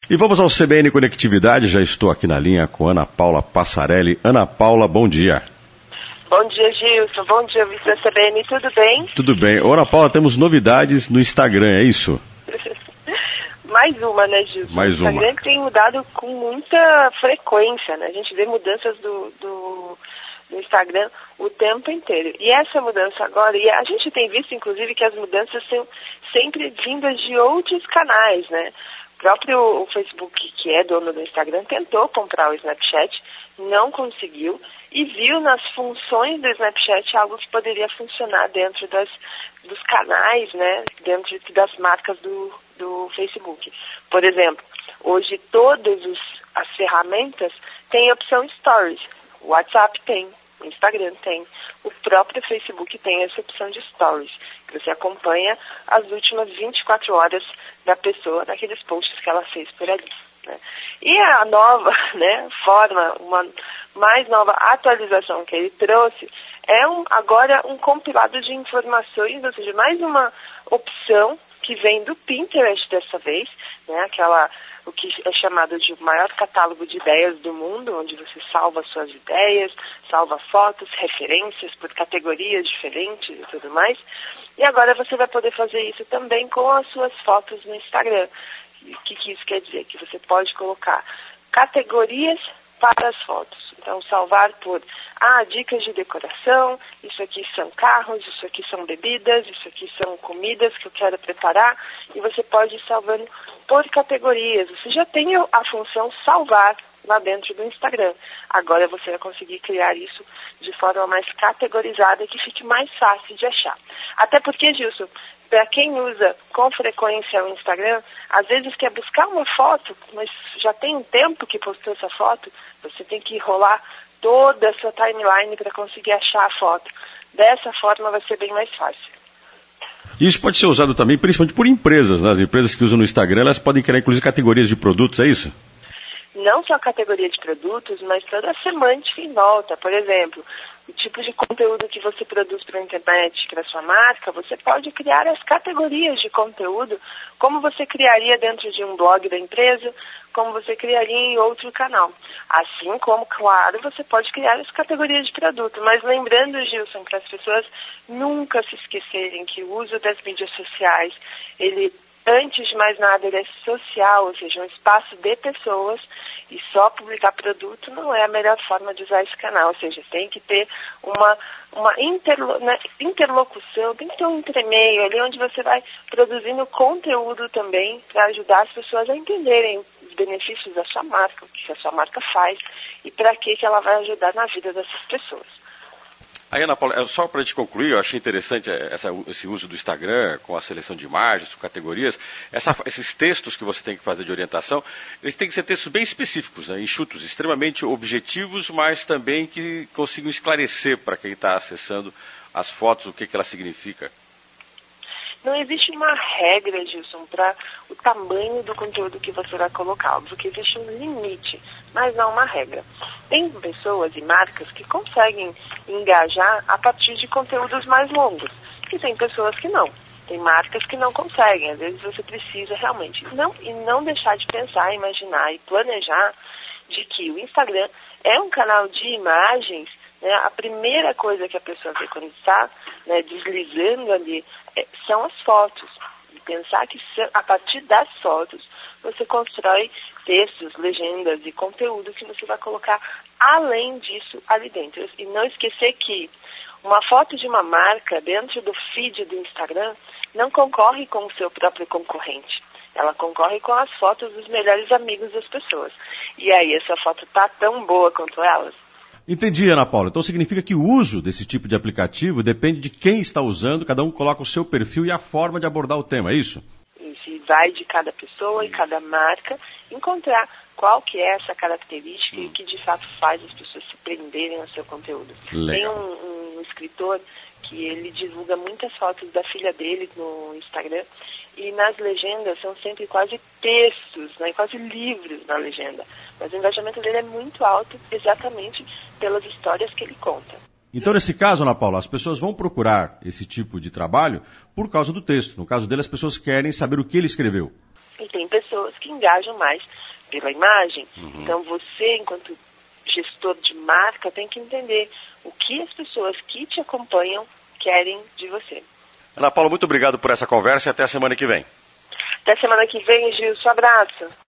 E vamos ao CBN Conectividade, já estou aqui na linha com Ana Paula Passarelli. Ana Paula, bom dia. Bom dia, Gilson. Bom dia, vice da CBN. Tudo bem? Tudo bem. Ô, Ana Paula, temos novidades no Instagram, é isso? Mais uma, né, Gilson? Mais uma. O Instagram tem mudado com muita frequência, né? A gente vê mudanças do Instagram o tempo inteiro. E essa mudança agora, e a gente tem visto, inclusive, que as mudanças são sempre vindas de outros canais, né? O próprio Facebook, que é dono do Instagram, tentou comprar o Snapchat, não conseguiu, e viu nas funções do Snapchat algo que poderia funcionar dentro dos canais, né? Dentro das marcas do Facebook. Por exemplo, hoje todas as ferramentas têm a opção Stories. O WhatsApp tem, o Instagram tem, o próprio Facebook tem essa opção de Stories, que você acompanha as últimas 24 horas da pessoa, daqueles posts que ela fez por ali, né? E a nova, né, forma, uma mais nova atualização que ele trouxe é agora um compilado de informações, ou seja, mais uma opção que vem do Pinterest dessa vez, né, o que é chamado de o maior catálogo de ideias do mundo, onde você salva suas ideias, salva fotos, referências por categorias diferentes e tudo mais. E agora você vai poder fazer isso também com as suas fotos no Instagram. E o que isso quer dizer? Que você pode colocar categorias para as fotos. Então, salvar por dicas de decoração, isso aqui são carros, isso aqui são bebidas, isso aqui são comidas que eu quero preparar, e você pode ir salvando por categorias. Você já tem a função salvar lá dentro do Instagram. Agora você vai conseguir criar isso de forma mais categorizada, que fique mais fácil de achar. Até porque, Gilson, para quem usa com frequência o Instagram, às vezes quer buscar uma foto, mas já tem um tempo que postou essa foto, você tem que rolar toda a sua timeline para conseguir achar a foto. Dessa forma vai ser bem mais fácil. Isso pode ser usado também, principalmente por empresas, né? As empresas que usam no Instagram, elas podem criar inclusive categorias de produtos, é isso? Não só a categoria de produtos, mas toda a semântica em volta. Por exemplo, o tipo de conteúdo que você produz para a internet, para a sua marca, você pode criar as categorias de conteúdo, como você criaria dentro de um blog da empresa, como você criaria em outro canal. Assim como, claro, você pode criar as categorias de produto. Mas lembrando, Gilson, para as pessoas nunca se esquecerem que o uso das mídias sociais, ele, antes de mais nada, ele é social, ou seja, um espaço de pessoas, e só publicar produto não é a melhor forma de usar esse canal. Ou seja, tem que ter uma interlocução, tem que ter um entremeio ali onde você vai produzindo conteúdo também para ajudar as pessoas a entenderem os benefícios da sua marca, o que a sua marca faz e para que ela vai ajudar na vida dessas pessoas. Aí, Ana Paula, só para te concluir, eu achei interessante esse uso do Instagram com a seleção de imagens, com categorias. Esses textos que você tem que fazer de orientação, eles têm que ser textos bem específicos, né, enxutos, extremamente objetivos, mas também que consigam esclarecer para quem está acessando as fotos o que ela significa. Não existe uma regra, Gilson, para o tamanho do conteúdo que você vai colocar. Óbvio que existe um limite, mas não uma regra. Tem pessoas e marcas que conseguem engajar a partir de conteúdos mais longos. E tem pessoas que não. Tem marcas que não conseguem. Às vezes você precisa realmente. Não deixar de pensar, imaginar e planejar de que o Instagram é um canal de imagens, né? A primeira coisa que a pessoa vê quando está, né, deslizando ali são as fotos. E pensar que a partir das fotos você constrói textos, legendas e conteúdo que você vai colocar além disso ali dentro. E não esquecer que uma foto de uma marca dentro do feed do Instagram não concorre com o seu próprio concorrente. Ela concorre com as fotos dos melhores amigos das pessoas. E aí essa foto tá tão boa quanto elas. Entendi, Ana Paula. Então significa que o uso desse tipo de aplicativo depende de quem está usando, cada um coloca o seu perfil e a forma de abordar o tema, é isso? Isso, e vai de cada pessoa e cada marca encontrar qual que é essa característica e que de fato faz as pessoas se prenderem ao seu conteúdo. Legal. Tem um escritor que ele divulga muitas fotos da filha dele no Instagram e nas legendas são sempre quase textos, né, quase livros na legenda. Mas o engajamento dele é muito alto exatamente pelas histórias que ele conta. Então, nesse caso, Ana Paula, as pessoas vão procurar esse tipo de trabalho por causa do texto. No caso dele, as pessoas querem saber o que ele escreveu. E tem pessoas que engajam mais pela imagem. Então você, enquanto gestor de marca, tem que entender o que as pessoas que te acompanham querem de você. Ana Paula, muito obrigado por essa conversa e até a semana que vem. Até semana que vem, Gilson. Abraço.